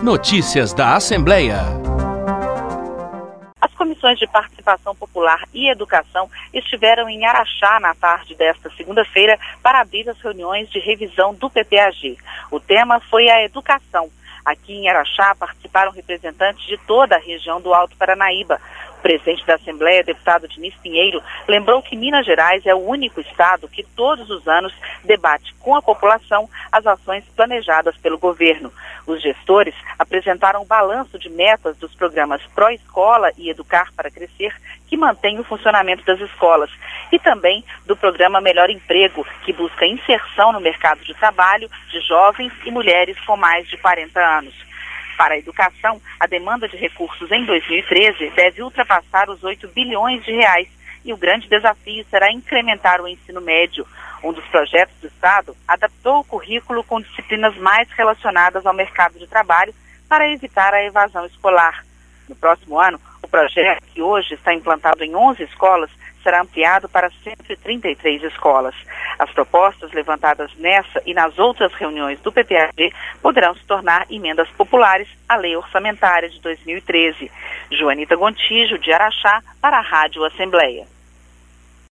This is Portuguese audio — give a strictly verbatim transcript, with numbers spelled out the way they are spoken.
Notícias da Assembleia. As comissões de participação popular e educação estiveram em Araxá na tarde desta segunda-feira para abrir as reuniões de revisão do P P A G. O tema foi a educação. Aqui em Araxá participaram representantes de toda a região do Alto Paranaíba. O presidente da Assembleia, deputado Diniz Pinheiro, lembrou que Minas Gerais é o único estado que todos os anos debate com a população as ações planejadas pelo governo. Os gestores apresentaram um balanço de metas dos programas Pró-Escola e Educar para Crescer, que mantém o funcionamento das escolas, e também do programa Melhor Emprego, que busca inserção no mercado de trabalho de jovens e mulheres com mais de quarenta anos. Para a educação, a demanda de recursos em dois mil e treze deve ultrapassar os oito bilhões de reais, e o grande desafio será incrementar o ensino médio. Um dos projetos do Estado adaptou o currículo com disciplinas mais relacionadas ao mercado de trabalho para evitar a evasão escolar. No próximo ano, o projeto, que hoje está implantado em onze escolas, será ampliado para cento e trinta e três escolas. As propostas levantadas nessa e nas outras reuniões do P P A G poderão se tornar emendas populares à Lei Orçamentária de dois mil e treze. Joanita Gontijo, de Araxá, para a Rádio Assembleia.